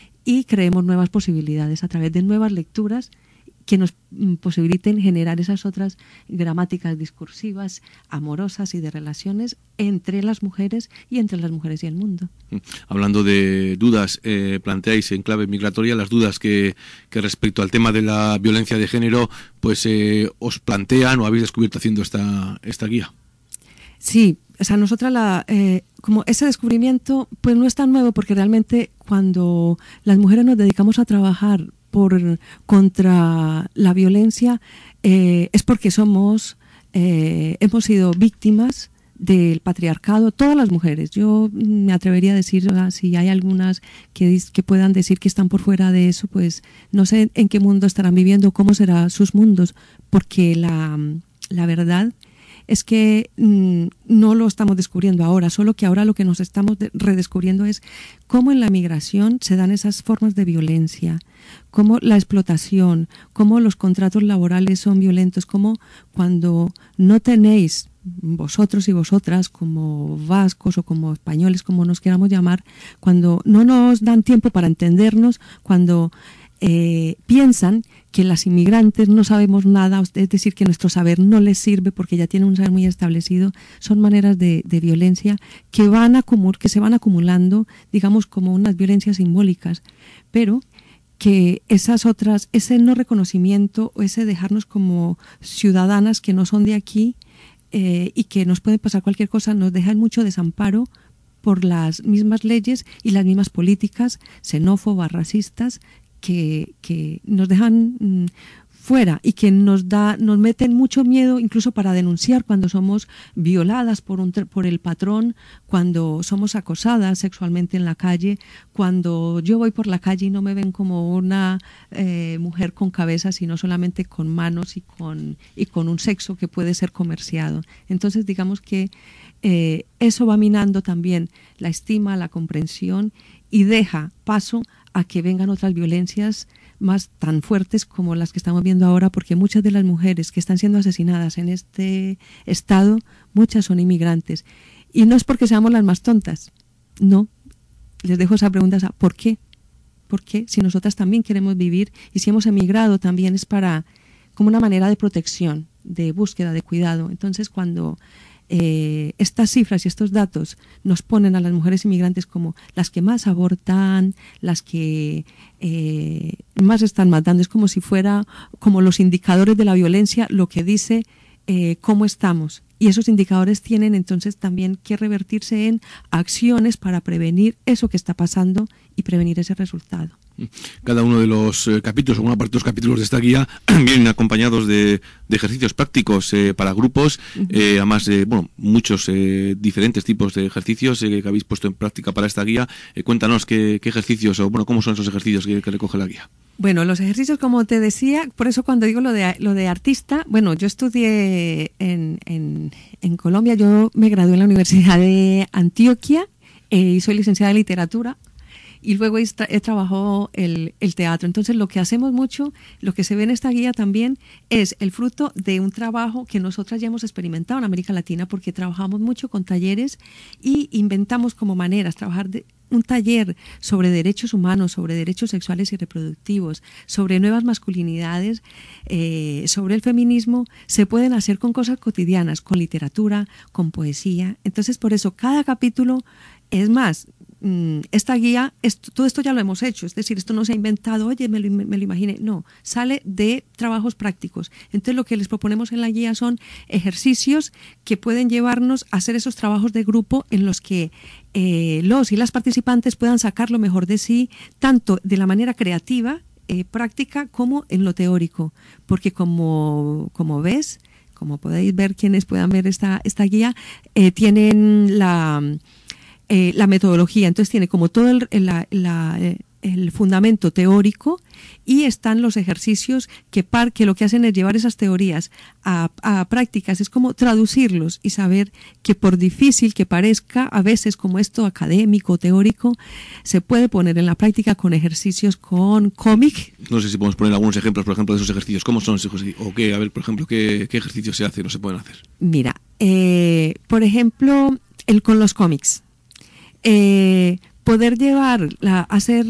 y creemos nuevas posibilidades a través de nuevas lecturas que nos posibiliten generar esas otras gramáticas discursivas, amorosas y de relaciones entre las mujeres y entre las mujeres y el mundo. Hablando de dudas, eh, planteáis en clave migratoria las dudas que, que respecto al tema de la violencia de género, pues eh, os plantean o habéis descubierto haciendo esta, esta guía. Sí, o sea, nosotras la, eh, como ese descubrimiento pues no es tan nuevo porque realmente cuando las mujeres nos dedicamos a trabajar por contra la violencia eh, es porque somos eh, hemos sido víctimas del patriarcado, todas las mujeres. Yo me atrevería a decir, o sea, si hay algunas que, que puedan decir que están por fuera de eso, pues no sé en qué mundo estarán viviendo, cómo serán sus mundos, porque la, la verdad es que mmm, no lo estamos descubriendo ahora, solo que ahora lo que nos estamos de- redescubriendo es cómo en la migración se dan esas formas de violencia, cómo la explotación, cómo los contratos laborales son violentos, cómo cuando no tenéis vosotros y vosotras, como vascos o como españoles, como nos queramos llamar, cuando no nos dan tiempo para entendernos, cuando eh, piensan que las inmigrantes no sabemos nada, es decir, que nuestro saber no les sirve porque ya tienen un saber muy establecido, son maneras de, de violencia que, van a acumul- que se van acumulando, digamos, como unas violencias simbólicas, pero que esas otras, ese no reconocimiento o ese dejarnos como ciudadanas que no son de aquí eh, y que nos puede pasar cualquier cosa, nos deja en mucho desamparo por las mismas leyes y las mismas políticas xenófobas, racistas, que, que nos dejan mmm, fuera y que nos da, nos meten mucho miedo incluso para denunciar cuando somos violadas por un por el patrón, cuando somos acosadas sexualmente en la calle, cuando yo voy por la calle y no me ven como una eh, mujer con cabeza, sino solamente con manos y con y con un sexo que puede ser comerciado. Entonces, digamos que eh, eso va minando también la estima, la comprensión y deja paso a que vengan otras violencias más tan fuertes como las que estamos viendo ahora, porque muchas de las mujeres que están siendo asesinadas en este estado, muchas son inmigrantes. Y no es porque seamos las más tontas, no. Les dejo esa pregunta, ¿por qué? ¿Por qué? Si nosotras también queremos vivir y si hemos emigrado también es para, como una manera de protección, de búsqueda, de cuidado. Entonces, cuando Eh, estas cifras y estos datos nos ponen a las mujeres inmigrantes como las que más abortan, las que eh, más están matando, es como si fuera como los indicadores de la violencia, lo que dice eh, cómo estamos. Y esos indicadores tienen entonces también que revertirse en acciones para prevenir eso que está pasando y prevenir ese resultado. Cada uno de los eh, capítulos, o una parte de los capítulos de esta guía, vienen acompañados de, de ejercicios prácticos eh, para grupos, uh-huh. eh, además de bueno, muchos eh, diferentes tipos de ejercicios eh, que habéis puesto en práctica para esta guía. Eh, cuéntanos qué, qué ejercicios, o bueno, cómo son esos ejercicios que, que recoge la guía. Bueno, los ejercicios, como te decía, por eso cuando digo lo de lo de artista, bueno, yo estudié en, en, en Colombia, yo me gradué en la Universidad de Antioquia eh, y soy licenciada en literatura. Y luego he, tra- he trabajado el, el teatro. Entonces, lo que hacemos mucho, lo que se ve en esta guía también, es el fruto de un trabajo que nosotras ya hemos experimentado en América Latina, porque trabajamos mucho con talleres y inventamos como maneras, trabajar de un taller sobre derechos humanos, sobre derechos sexuales y reproductivos, sobre nuevas masculinidades, eh, sobre el feminismo, se pueden hacer con cosas cotidianas, con literatura, con poesía. Entonces, por eso, cada capítulo, es más, esta guía, esto, todo esto ya lo hemos hecho, es decir, esto no se ha inventado, oye, me lo, me lo imaginé, no, sale de trabajos prácticos. Entonces lo que les proponemos en la guía son ejercicios que pueden llevarnos a hacer esos trabajos de grupo en los que eh, los y las participantes puedan sacar lo mejor de sí, tanto de la manera creativa, eh, práctica, como en lo teórico, porque como, como ves, como podéis ver quienes puedan ver esta, esta guía, eh, tienen la... Eh, la metodología, entonces tiene como todo el, la, la, el fundamento teórico y están los ejercicios que, par, que lo que hacen es llevar esas teorías a, a prácticas, es como traducirlos y saber que por difícil que parezca, a veces como esto académico, teórico, se puede poner en la práctica con ejercicios, con cómic. No sé si podemos poner algunos ejemplos, por ejemplo, de esos ejercicios. ¿Cómo son esos ejercicios? O qué, a ver, por ejemplo, qué, qué ejercicios se hacen o se pueden hacer. Mira, eh, por ejemplo, el con los cómics. Eh, poder llevar, la, hacer,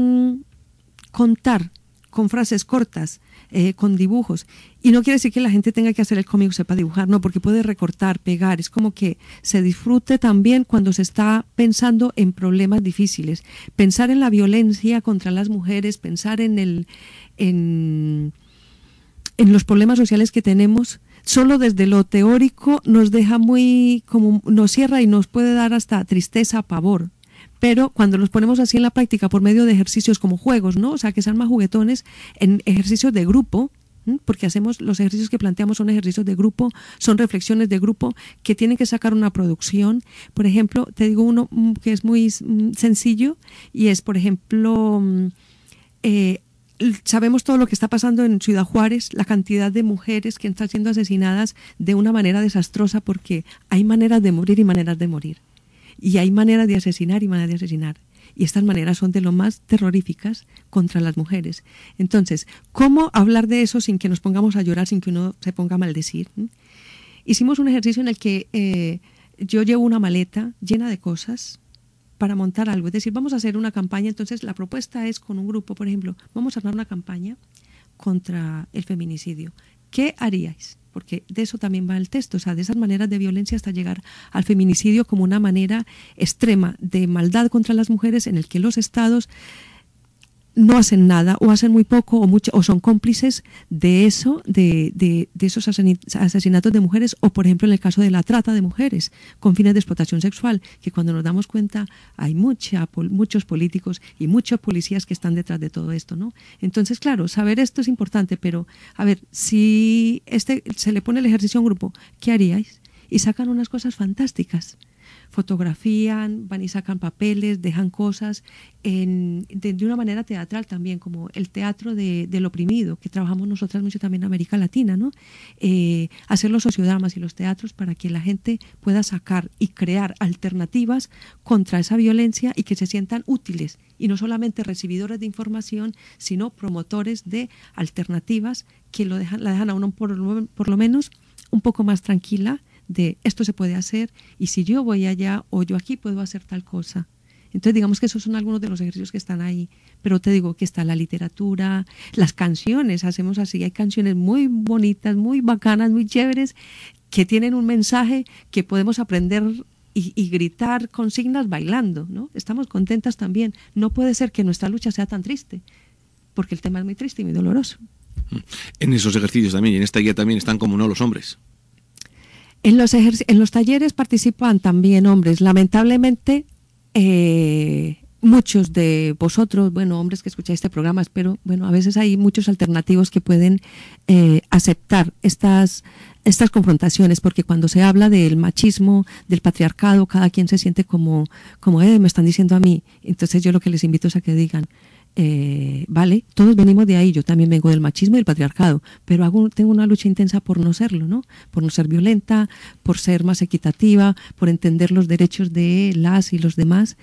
contar con frases cortas, eh, con dibujos. Y no quiere decir que la gente tenga que hacer el cómic o sepa dibujar, no, porque puede recortar, pegar. Es como que se disfrute también cuando se está pensando en problemas difíciles. Pensar en la violencia contra las mujeres, pensar en el, en, en los problemas sociales que tenemos. Solo desde lo teórico nos deja muy, como nos cierra y nos puede dar hasta tristeza, pavor. Pero cuando los ponemos así en la práctica por medio de ejercicios como juegos, ¿no? O sea, que sean más juguetones, en ejercicios de grupo, ¿sí? Porque hacemos, los ejercicios que planteamos son ejercicios de grupo, son reflexiones de grupo que tienen que sacar una producción. Por ejemplo, te digo uno que es muy sencillo y es, por ejemplo, eh, sabemos todo lo que está pasando en Ciudad Juárez, la cantidad de mujeres que están siendo asesinadas de una manera desastrosa, porque hay maneras de morir y maneras de morir. Y hay maneras de asesinar y maneras de asesinar. Y estas maneras son de lo más terroríficas contra las mujeres. Entonces, ¿cómo hablar de eso sin que nos pongamos a llorar, sin que uno se ponga a maldecir? hicimos un ejercicio en el que eh, yo llevo una maleta llena de cosas para montar algo. Es decir, vamos a hacer una campaña, entonces la propuesta es con un grupo, por ejemplo, vamos a armar una campaña contra el feminicidio. ¿Qué haríais? Porque de eso también va el texto, o sea, de esas maneras de violencia hasta llegar al feminicidio como una manera extrema de maldad contra las mujeres en el que los estados no hacen nada o hacen muy poco o mucho o son cómplices de eso, de, de, de esos asesinatos de mujeres, o por ejemplo en el caso de la trata de mujeres con fines de explotación sexual, que cuando nos damos cuenta hay mucha, muchos políticos y muchos policías que están detrás de todo esto, ¿no? Entonces, claro, saber esto es importante, pero a ver, si este se le pone el ejercicio a un grupo, ¿qué haríais? Y sacan unas cosas fantásticas. Fotografían, van y sacan papeles, dejan cosas en, de, de una manera teatral también, como el teatro de, del oprimido, que trabajamos nosotras mucho también en América Latina, ¿no? Eh, hacer los sociodramas y los teatros para que la gente pueda sacar y crear alternativas contra esa violencia y que se sientan útiles, y no solamente recibidores de información, sino promotores de alternativas que lo dejan, la dejan a uno por, por lo menos un poco más tranquila, de esto se puede hacer, y si yo voy allá o yo aquí puedo hacer tal cosa. Entonces digamos que esos son algunos de los ejercicios que están ahí, pero te digo que está la literatura, las canciones, hacemos así, hay canciones muy bonitas, muy bacanas, muy chéveres, que tienen un mensaje que podemos aprender y, y gritar consignas bailando, ¿no? Estamos contentas también. No puede ser que nuestra lucha sea tan triste, porque el tema es muy triste y muy doloroso. En esos ejercicios también, y en esta guía también están, como no, los hombres. En los, en los talleres participan también hombres. Lamentablemente, eh, muchos de vosotros, bueno, hombres que escucháis este programa, espero, bueno, a veces hay muchos alternativos que pueden eh, aceptar estas, estas confrontaciones, porque cuando se habla del machismo, del patriarcado, cada quien se siente como, como eh, me están diciendo a mí. Entonces yo lo que les invito es a que digan, Eh, vale, todos venimos de ahí, yo también vengo del machismo y del patriarcado, pero hago, tengo una lucha intensa por no serlo, ¿no? Por no ser violenta, por ser más equitativa, por entender los derechos de las y los demás,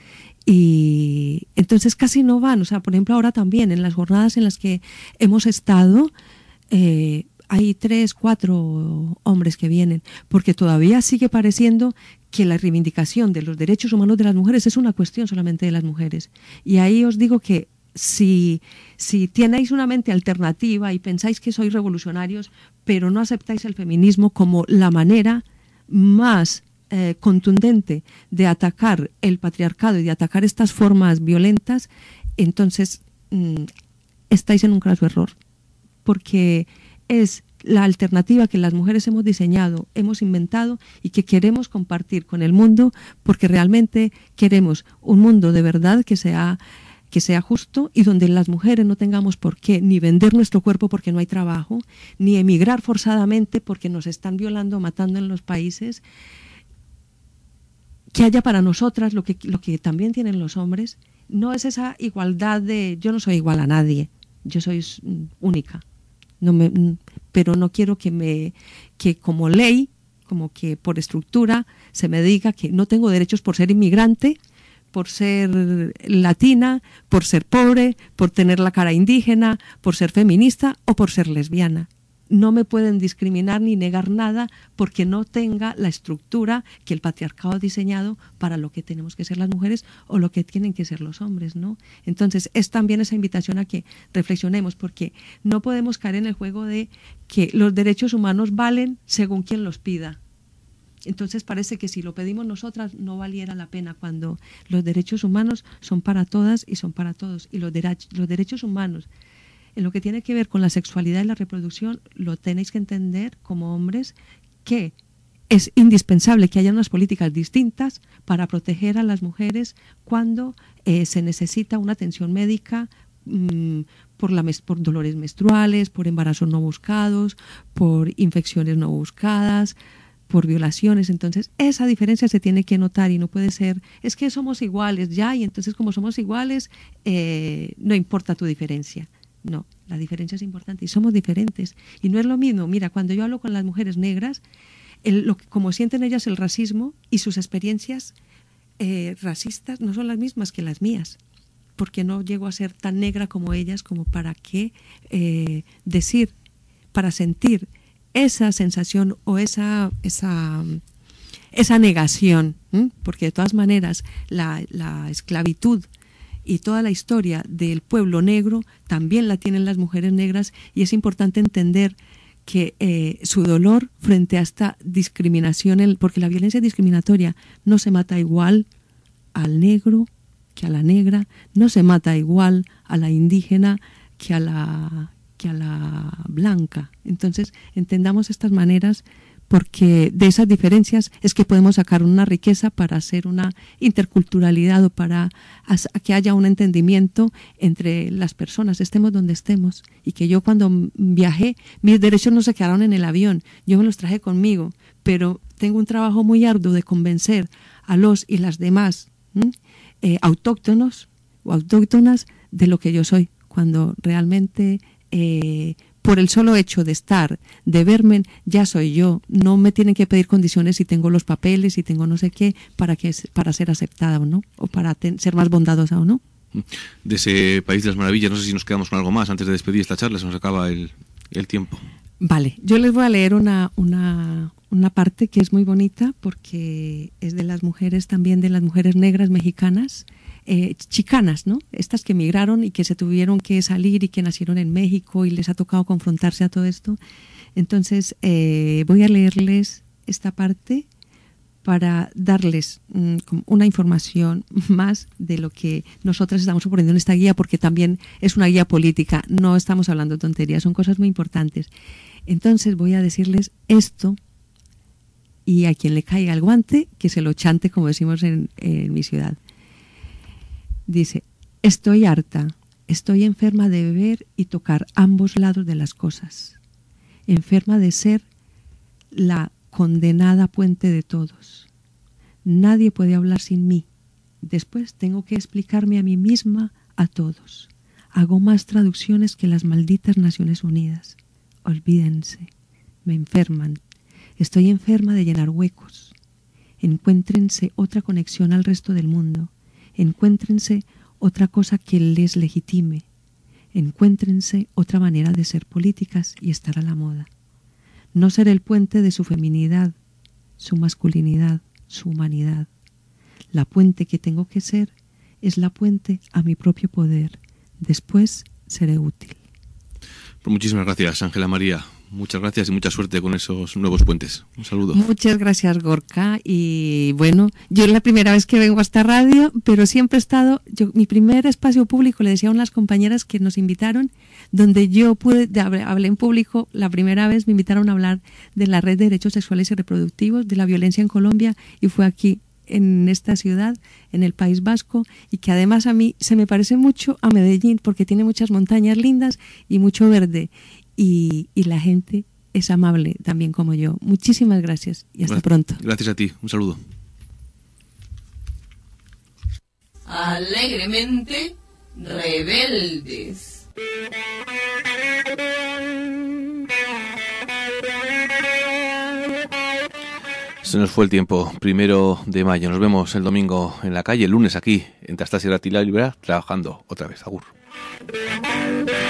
y entonces casi no van, o sea, por ejemplo ahora también en las jornadas en las que hemos estado, eh, hay tres, cuatro hombres que vienen, porque todavía sigue pareciendo que la reivindicación de los derechos humanos de las mujeres es una cuestión solamente de las mujeres, y ahí os digo que Si, si tenéis una mente alternativa y pensáis que sois revolucionarios, pero no aceptáis el feminismo como la manera más eh, contundente de atacar el patriarcado y de atacar estas formas violentas, entonces mmm, estáis en un craso error, porque es la alternativa que las mujeres hemos diseñado, hemos inventado y que queremos compartir con el mundo, porque realmente queremos un mundo de verdad que sea que sea justo y donde las mujeres no tengamos por qué ni vender nuestro cuerpo porque no hay trabajo, ni emigrar forzadamente porque nos están violando o matando en los países, que haya para nosotras lo que, lo que también tienen los hombres. No es esa igualdad de yo no soy igual a nadie, yo soy única, no me, pero no quiero que, me, que como ley, como que por estructura se me diga que no tengo derechos por ser inmigrante, por ser latina, por ser pobre, por tener la cara indígena, por ser feminista o por ser lesbiana. No me pueden discriminar ni negar nada porque no tenga la estructura que el patriarcado ha diseñado para lo que tenemos que ser las mujeres o lo que tienen que ser los hombres, ¿no? Entonces es también esa invitación a que reflexionemos, porque no podemos caer en el juego de que los derechos humanos valen según quien los pida. Entonces parece que si lo pedimos nosotras no valiera la pena, cuando los derechos humanos son para todas y son para todos. Y los, derech- los derechos humanos, en lo que tiene que ver con la sexualidad y la reproducción, lo tenéis que entender como hombres, que es indispensable que haya unas políticas distintas para proteger a las mujeres cuando eh, se necesita una atención médica mmm, por, la mes- por dolores menstruales, por embarazos no buscados, por infecciones no buscadas, por violaciones. Entonces esa diferencia se tiene que notar y no puede ser, es que somos iguales ya, y entonces como somos iguales eh, no importa tu diferencia. No, la diferencia es importante y somos diferentes, y no es lo mismo. Mira, cuando yo hablo con las mujeres negras, el, lo, como sienten ellas el racismo y sus experiencias eh, racistas no son las mismas que las mías, porque no llego a ser tan negra como ellas como para qué eh, decir, para sentir esa sensación o esa, esa, esa negación, ¿m? Porque de todas maneras la, la esclavitud y toda la historia del pueblo negro también la tienen las mujeres negras, y es importante entender que eh, su dolor frente a esta discriminación, porque la violencia discriminatoria no se mata igual al negro que a la negra, no se mata igual a la indígena que a la, que a la blanca. Entonces, entendamos estas maneras, porque de esas diferencias es que podemos sacar una riqueza para hacer una interculturalidad o para que haya un entendimiento entre las personas, estemos donde estemos. Y que yo cuando viajé, mis derechos no se quedaron en el avión, yo me los traje conmigo, pero tengo un trabajo muy arduo de convencer a los y las demás ¿m? Eh, autóctonos o autóctonas de lo que yo soy, cuando realmente eh, por el solo hecho de estar, de verme, ya soy yo. No me tienen que pedir condiciones si tengo los papeles, si tengo no sé qué, para que para ser aceptada o no, o para ten, ser más bondadosa o no. De ese país de las maravillas, no sé si nos quedamos con algo más antes de despedir esta charla, se nos acaba el, el tiempo. Vale, yo les voy a leer una, una, una parte que es muy bonita, porque es de las mujeres también, de las mujeres negras mexicanas, eh, chicanas, ¿no? Estas que emigraron y que se tuvieron que salir y que nacieron en México y les ha tocado confrontarse a todo esto. Entonces, eh, voy a leerles esta parte para darles mm, una información más de lo que nosotras estamos proponiendo en esta guía, porque también es una guía política, no estamos hablando de tonterías, son cosas muy importantes. Entonces voy a decirles esto, y a quien le caiga el guante, que se lo chante, como decimos en, en mi ciudad. Dice: estoy harta, estoy enferma de ver y tocar ambos lados de las cosas, enferma de ser la condenada puente de todos. Nadie puede hablar sin mí. Después tengo que explicarme a mí misma a todos. Hago más traducciones que las malditas Naciones Unidas. Olvídense, me enferman. Estoy enferma de llenar huecos. Encuéntrense otra conexión al resto del mundo. Encuéntrense otra cosa que les legitime. Encuéntrense otra manera de ser políticas y estar a la moda. No ser el puente de su feminidad, su masculinidad, su humanidad. La puente que tengo que ser es la puente a mi propio poder. Después seré útil. Pues muchísimas gracias, Ángela María. Muchas gracias y mucha suerte con esos nuevos puentes. Un saludo. Muchas gracias, Gorka. Y bueno, yo es la primera vez que vengo a esta radio, pero siempre he estado, yo, mi primer espacio público, le decía a unas compañeras que nos invitaron, donde yo pude, hablé en público, la primera vez me invitaron a hablar de la Red de Derechos Sexuales y Reproductivos, de la violencia en Colombia, y fue aquí, en esta ciudad, en el País Vasco, y que además a mí se me parece mucho a Medellín, porque tiene muchas montañas lindas y mucho verde. Y, y la gente es amable también como yo. Muchísimas gracias y hasta gracias, pronto. Gracias a ti. Un saludo. Alegremente rebeldes. Se nos fue el tiempo. Primero de mayo. Nos vemos el domingo en la calle, el lunes aquí en Tastas y Ratila Libera, trabajando otra vez. Agur.